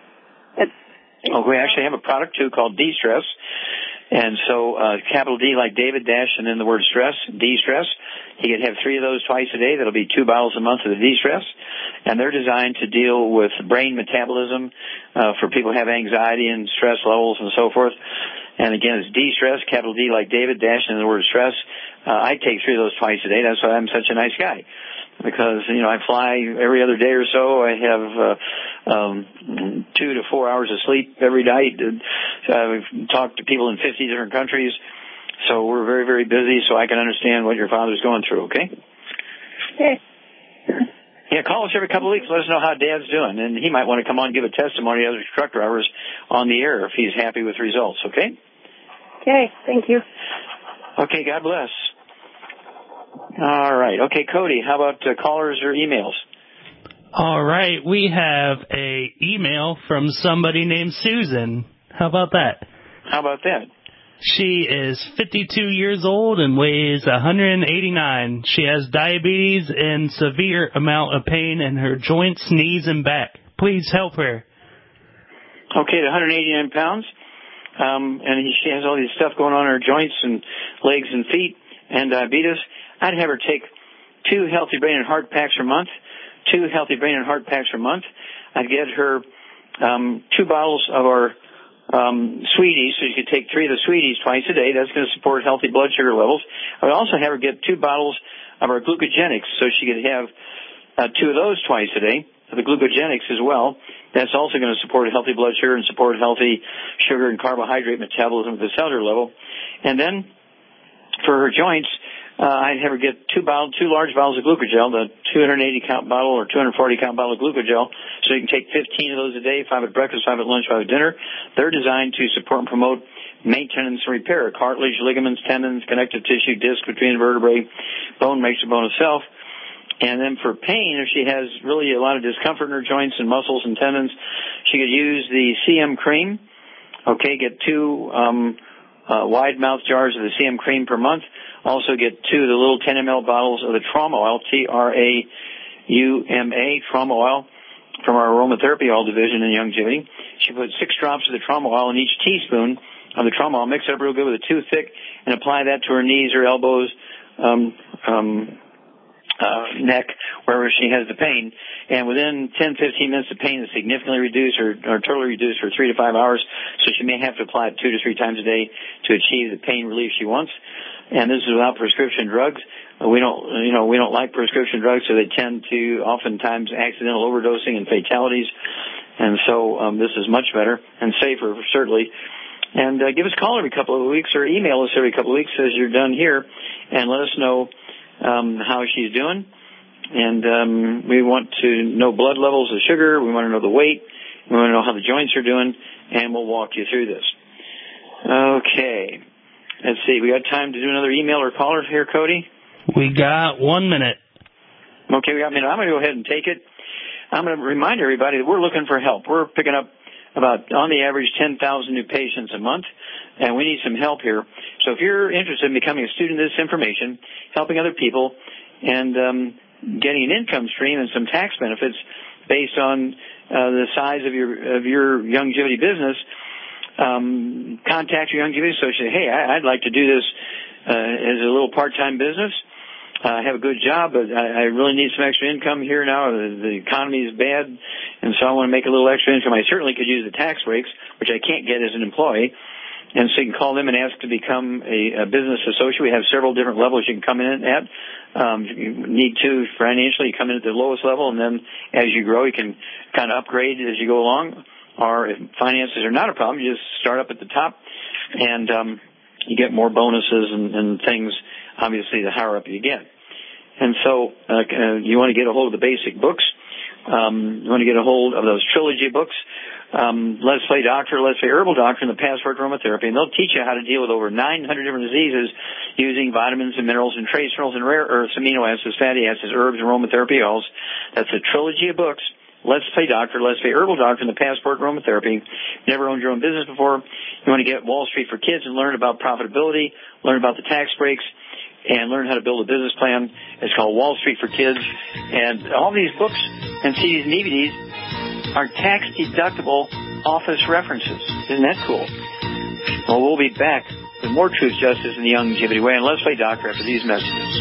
Speaker 2: We actually have a product, too, called D-Stress. And so capital D like David, dash, and then the word stress, D-Stress. He could have 3 of those twice a day. That'll be 2 bottles a month of the D-Stress. And they're designed to deal with brain metabolism for people who have anxiety and stress levels and so forth. And again, it's D-Stress, capital D like David, dash, and the word stress. I take 3 of those twice a day. That's why I'm such a nice guy. Because, you know, I fly every other day or so. I have 2 to 4 hours of sleep every night. I've talked to people in 50 different countries. So we're very, very busy, so I can understand what your father's going through, okay?
Speaker 16: Okay.
Speaker 2: Yeah, call us every couple of weeks. Let us know how Dad's doing. And he might want to come on and give a testimony to other truck drivers on the air if he's happy with results, okay?
Speaker 16: Okay, thank you.
Speaker 2: Okay, God bless. All right. Okay, Cody, how about callers or emails?
Speaker 17: All right. We have a email from somebody named Susan. How about that?
Speaker 2: How about that?
Speaker 17: She is 52 years old and weighs 189. She has diabetes and severe amount of pain in her joints, knees, and back. Please help her.
Speaker 2: Okay, 189 pounds. And she has all this stuff going on in her joints and legs and feet and diabetes. I'd have her take 2 healthy brain and heart packs per month. 2 healthy brain and heart packs per month. I'd get her 2 bottles of our Sweeties, so you could take 3 of the Sweeties twice a day. That's going to support healthy blood sugar levels. I would also have her get 2 bottles of our Glucogenics, so she could have 2 of those twice a day, the Glucogenics as well. That's also going to support healthy blood sugar and support healthy sugar and carbohydrate metabolism at the cellular level. And then for her joints, I'd have her get 2 large bottles of Glucogel, the 280-count bottle or 240-count bottle of Glucogel, so you can take 15 of those a day, 5 at breakfast, 5 at lunch, 5 at dinner. They're designed to support and promote maintenance and repair, cartilage, ligaments, tendons, connective tissue, disc between vertebrae, bone makes the bone itself. And then for pain, if she has really a lot of discomfort in her joints and muscles and tendons, she could use the CM cream. Okay, get 2 wide mouth jars of the CM cream per month. Also get 2 of the little 10 ml bottles of the trauma oil, Trauma, trauma oil, from our aromatherapy oil division in Youngevity. She put 6 drops of the trauma oil in each teaspoon of the trauma oil, mix it up real good with a toothpick, and apply that to her knees or elbows, neck, wherever she has the pain. And within 10-15 minutes, the pain is significantly reduced or totally reduced for 3 to 5 hours. So she may have to apply it 2 to 3 times a day to achieve the pain relief she wants. And this is without prescription drugs. We don't like prescription drugs, so they tend to oftentimes accidental overdosing and fatalities. And so this is much better and safer, certainly. And give us a call every couple of weeks or email us every couple of weeks as you're done here and let us know how she's doing. And we want to know blood levels of sugar. We want to know the weight. We want to know how the joints are doing, and we'll walk you through this. Okay. Let's see. We got time to do another email or caller here, Cody?
Speaker 17: We got 1 minute.
Speaker 2: Okay, we got a minute. I'm going to go ahead and take it. I'm going to remind everybody that we're looking for help. We're picking up about, on the average, 10,000 new patients a month, and we need some help here. So if you're interested in becoming a student of this information, helping other people, and getting an income stream and some tax benefits based on the size of your Youngevity business, contact your Youngevity associate. Hey, I'd like to do this as a little part-time business. I have a good job, but I really need some extra income here now. The economy is bad, and so I want to make a little extra income. I certainly could use the tax breaks, which I can't get as an employee. And so you can call them and ask to become a business associate. We have several different levels you can come in at. If you need to financially, you come in at the lowest level, and then as you grow, you can kind of upgrade as you go along. Or if finances are not a problem, you just start up at the top, and you get more bonuses and things, obviously, the higher up you get. And so you want to get a hold of the basic books. You want to get a hold of those trilogy books. Let's Play Doctor, Let's Play Herbal Doctor, and the Passport Aromatherapy. And they'll teach you how to deal with over 900 different diseases using vitamins and minerals and trace minerals and rare earths, amino acids, fatty acids, herbs, and aromatherapy oils. That's a trilogy of books. Let's Play Doctor, Let's Play Herbal Doctor, and the Passport Aromatherapy. Never owned your own business before. You want to get Wall Street for Kids and learn about profitability, learn about the tax breaks, and learn how to build a business plan. It's called Wall Street for Kids. And all these books and CDs and DVDs are tax-deductible office references. Isn't that cool? Well, we'll be back with more Truth, Justice, and the Longevity Way. And Let's Play Doctor after these messages.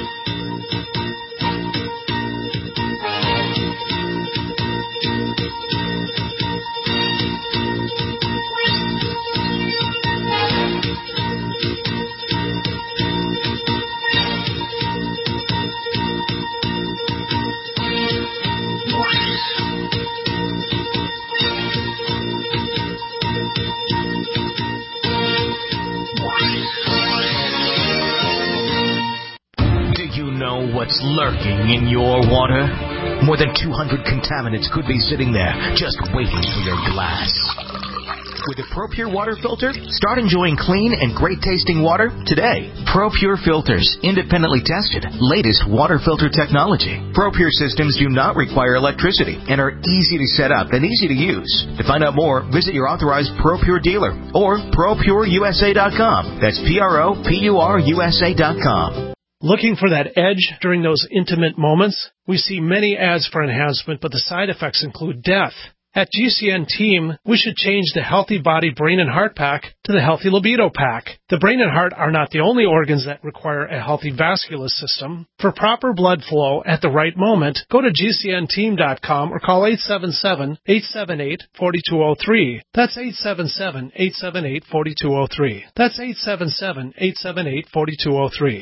Speaker 18: What's lurking in your water? More than 200 contaminants could be sitting there, just waiting for your glass. With a ProPure water filter, start enjoying clean and great-tasting water today. ProPure filters, independently tested, latest water filter technology. ProPure systems do not require electricity and are easy to set up and easy to use. To find out more, visit your authorized ProPure dealer or ProPureUSA.com. That's ProPureUSA.com.
Speaker 8: Looking for that edge during those intimate moments? We see many ads for enhancement, but the side effects include death. At GCN Team, we should change the Healthy Body Brain and Heart Pack to the Healthy Libido Pack. The brain and heart are not the only organs that require a healthy vascular system. For proper blood flow at the right moment, go to GCNteam.com or call 877-878-4203. That's 877-878-4203. That's 877-878-4203.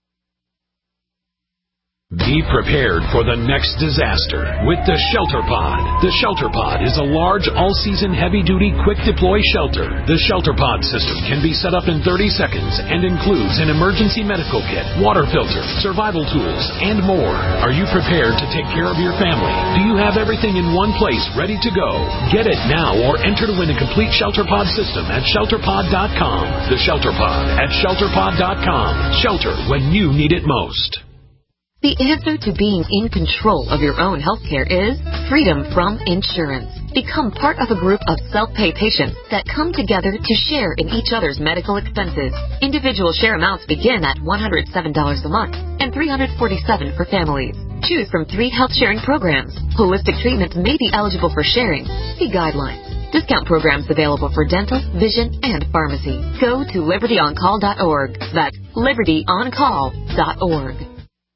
Speaker 19: Be prepared for the next disaster with the Shelter Pod. The Shelter Pod is a large, all-season, heavy-duty, quick-deploy shelter. The Shelter Pod system can be set up in 30 seconds and includes an emergency medical kit, water filter, survival tools, and more. Are you prepared to take care of your family? Do you have everything in one place ready to go? Get it now or enter to win a complete Shelter Pod system at ShelterPod.com. The Shelter Pod at ShelterPod.com. Shelter when you need it most.
Speaker 20: The answer to being in control of your own healthcare is freedom from insurance. Become part of a group of self-pay patients that come together to share in each other's medical expenses. Individual share amounts begin at $107 a month and $347 for families. Choose from 3 health-sharing programs. Holistic treatments may be eligible for sharing. See guidelines. Discount programs available for dental, vision, and pharmacy. Go to LibertyOnCall.org. That's LibertyOnCall.org.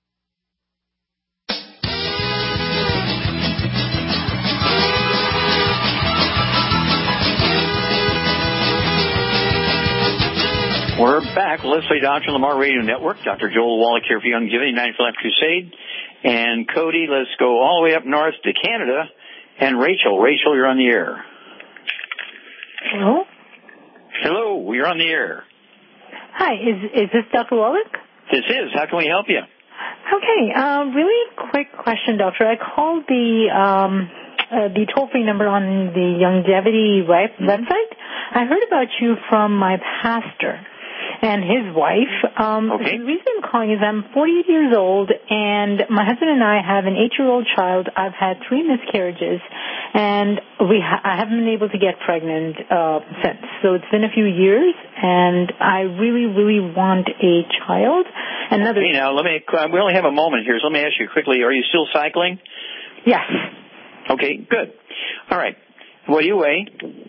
Speaker 2: We're back. Let's Play Dr. Lamar Radio Network. Dr. Joel Wallach here for Longevity, 9 for Life Crusade. And Cody, let's go all the way up north to Canada. And Rachel. Rachel, you're on the air.
Speaker 21: Hello?
Speaker 2: Hello, you're on the air.
Speaker 21: Hi, is this Dr. Wallach?
Speaker 2: This is. How can we help you?
Speaker 21: Okay, really quick question, doctor. I called the toll-free number on the Longevity website. I heard about you from my pastor and his wife.
Speaker 2: Okay.
Speaker 21: The reason I'm calling is I'm 48 years old, and my husband and I have an 8-year-old child. I've had 3 miscarriages, and I haven't been able to get pregnant since. So it's been a few years, and I really, really want a child.
Speaker 2: Okay, now we only have a moment here, so let me ask you quickly, are you still cycling?
Speaker 21: Yes.
Speaker 2: Okay, good. All right. What do you weigh?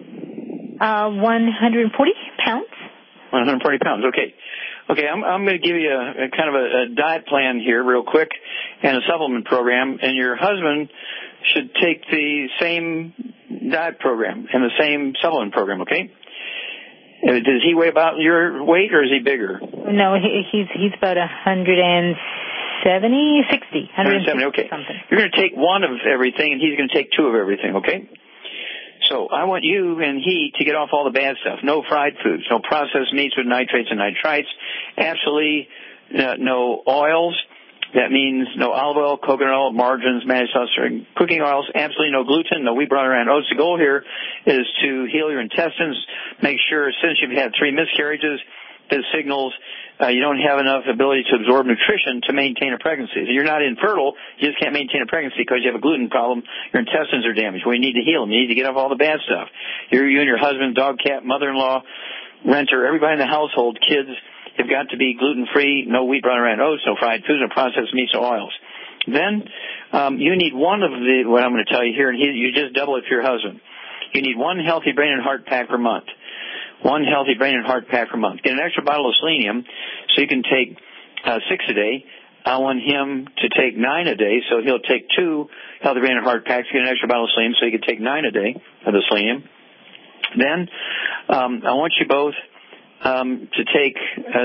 Speaker 21: 140 pounds.
Speaker 2: 140 pounds, okay. Okay, I'm going to give you a kind of a diet plan here real quick and a supplement program, and your husband should take the same diet program and the same supplement program, okay? Does he weigh about your weight, or is he bigger?
Speaker 21: No, he's about 170, 170,
Speaker 2: okay.
Speaker 21: Something.
Speaker 2: You're going to take one of everything, and he's going to take two of everything, okay? So I want you and he to get off all the bad stuff. No fried foods, no processed meats with nitrates and nitrites, absolutely no oils. That means no olive oil, coconut oil, margarines, manufacturing cooking oils, absolutely no gluten, no wheat, bran, and oats. The goal here is to heal your intestines, make sure since you've had 3 miscarriages, this signals you don't have enough ability to absorb nutrition to maintain a pregnancy. If you're not infertile, you just can't maintain a pregnancy because you have a gluten problem. Your intestines are damaged. Well, you need to heal them. You need to get off all the bad stuff. You and your husband, dog, cat, mother-in-law, renter, everybody in the household, kids, have got to be gluten-free, no wheat, bran, and oats, no fried foods, no processed meats or oils. Then you need one of what I'm going to tell you here, and you just double it for your husband. You need one healthy brain and heart pack per month. One healthy brain and heart pack per month. Get an extra bottle of selenium so you can take 6 a day. I want him to take 9 a day, so he'll take 2 healthy brain and heart packs, get an extra bottle of selenium so he can take 9 a day of the selenium. Then I want you both to take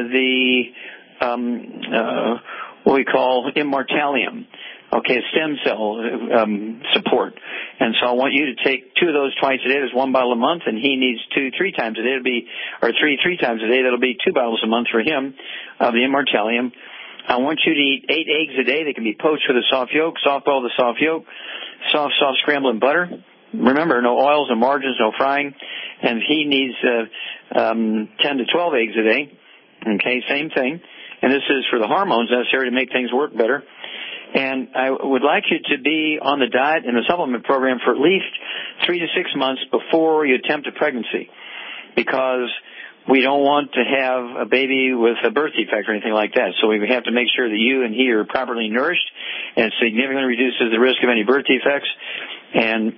Speaker 2: what we call immortalium, okay, stem cell support. And so I want you to take 2 of those twice a day. There's 1 bottle a month, and he needs 2 3 times a day. It'll be, or 3 times a day. That'll be 2 bottles a month for him of the immortalium. I want you to eat 8 eggs a day. They can be poached with a soft yolk, soft boiled with a soft yolk, soft scrambled in butter. Remember, no oils, no margarines, no frying. And he needs 10 to 12 eggs a day. Okay, same thing. And this is for the hormones necessary to make things work better. And I would like you to be on the diet and the supplement program for at least 3 to 6 months before you attempt a pregnancy, because we don't want to have a baby with a birth defect or anything like that. So we have to make sure that you and he are properly nourished, and it significantly reduces the risk of any birth defects. And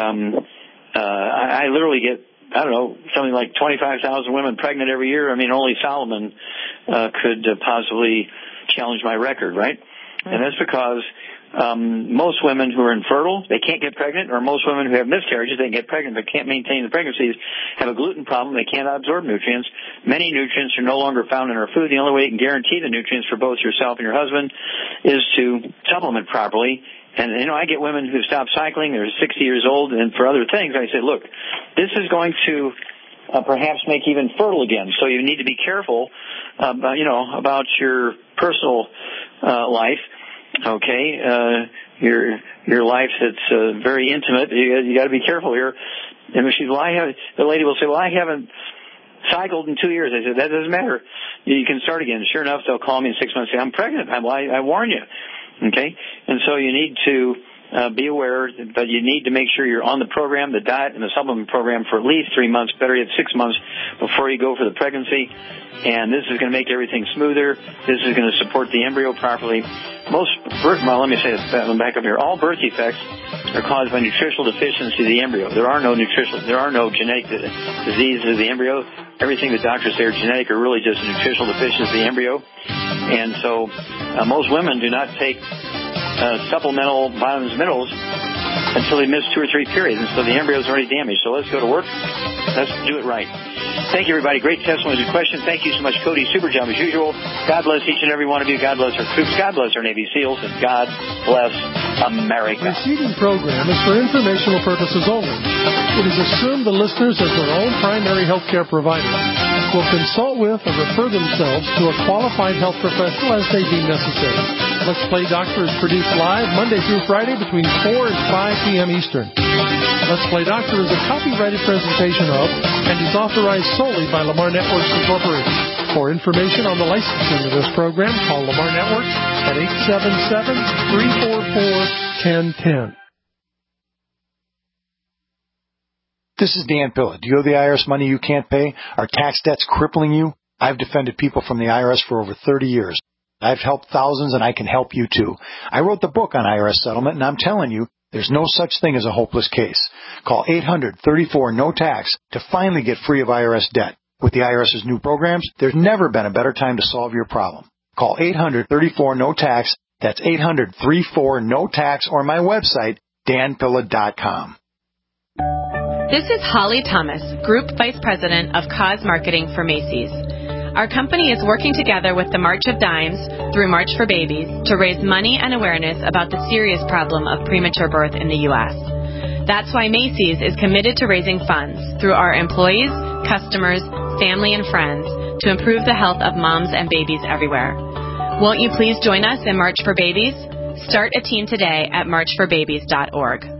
Speaker 2: I literally get, I don't know, something like 25,000 women pregnant every year. I mean, only Solomon could possibly challenge my record, right? And that's because most women who are infertile, they can't get pregnant, or most women who have miscarriages, they can get pregnant but can't maintain the pregnancies, have a gluten problem, they can't absorb nutrients. Many nutrients are no longer found in our food. The only way you can guarantee the nutrients for both yourself and your husband is to supplement properly. And, I get women who stop cycling, they're 60 years old, and for other things, I say, look, this is going to perhaps make you even fertile again. So you need to be careful, about your personal life. Okay, your life that's very intimate. You got to be careful here. And if the lady will say, well, I haven't cycled in 2 years. I said, that doesn't matter. You can start again. Sure enough, they'll call me in 6 months and say, I'm pregnant. I warn you. Okay, and so you need to be aware, but you need to make sure you're on the program, the diet and the supplement program, for at least 3 months, better yet 6 months, before you go for the pregnancy. And this is going to make everything smoother. This is going to support the embryo properly. Let me say this, back up here. All birth defects are caused by nutritional deficiency of the embryo. There are no genetic diseases of the embryo. Everything the doctors say are genetic are really just a nutritional deficiency of the embryo. And so most women do not take supplemental vitamins and minerals until they miss 2 or 3 periods, and so the embryo is already damaged. So let's go to work. Let's do it right. Thank you, everybody. Great testimonies and questions. Thank you so much, Cody. Super job as usual. God bless each and every one of you. God bless our troops. God bless our Navy SEALs. And God bless America.
Speaker 8: The preceding program is for informational purposes only. It is assumed the listeners, as their own primary health care provider, will consult with or refer themselves to a qualified health professional as they deem necessary. Let's Play Doctor is produced live Monday through Friday between 4 and 5 p.m. Eastern. Let's Play Doctor is a copyrighted presentation of and is authorized solely by Lamar Networks Incorporated. For information on the licensing of this program, call Lamar Networks at 877-344-1010.
Speaker 1: This is Dan Pilla. Do you owe the IRS money you can't pay? Are tax debts crippling you? I've defended people from the IRS for over 30 years. I've helped thousands, and I can help you too. I wrote the book on IRS settlement, and I'm telling you, there's no such thing as a hopeless case. Call 800-34-NO-TAX to finally get free of IRS debt. With the IRS's new programs, there's never been a better time to solve your problem. Call 800-34-NO-TAX. That's 800-34-NO-TAX, or my website, danpilla.com.
Speaker 4: This is Holly Thomas, Group Vice President of Cause Marketing for Macy's. Our company is working together with the March of Dimes through March for Babies to raise money and awareness about the serious problem of premature birth in the U.S. That's why Macy's is committed to raising funds through our employees, customers, family, and friends to improve the health of moms and babies everywhere. Won't you please join us in March for Babies? Start a team today at marchforbabies.org.